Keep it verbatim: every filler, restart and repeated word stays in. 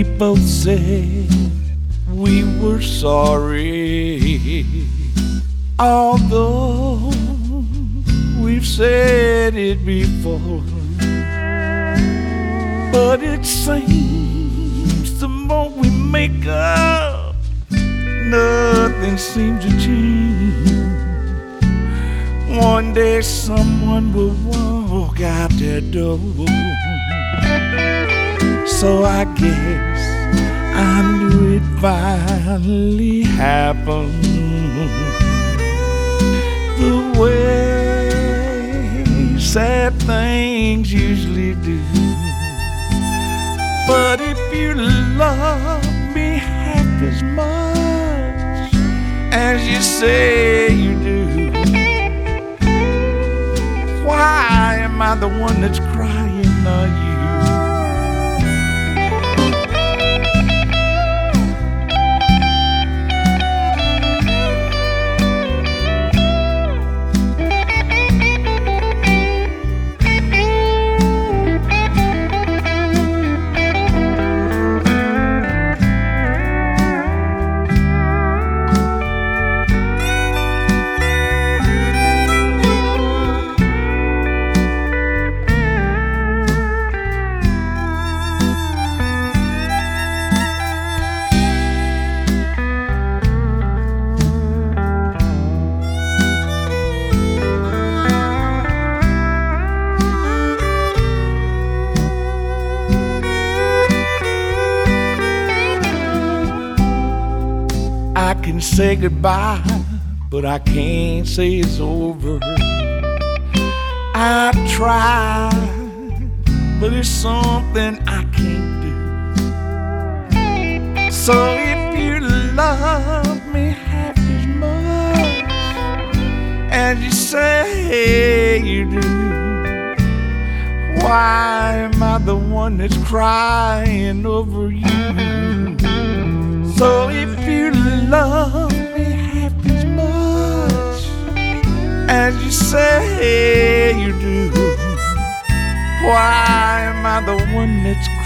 We both said we were sorry, although we've said it before. But it seems the more we make up, nothing seems to change. One day someone will walk out that door. So I guess I knew it finally happened, the way sad things usually do. But if you love me half as much as you say you do, why am I the one that's crying, not you? I can say goodbye, but I can't say it's over. I tried, but it's something I can't do. So if you love me half as much as you say you do, why am I the one that's crying over you? So if you love me half as much as you say you do, why am I the one that's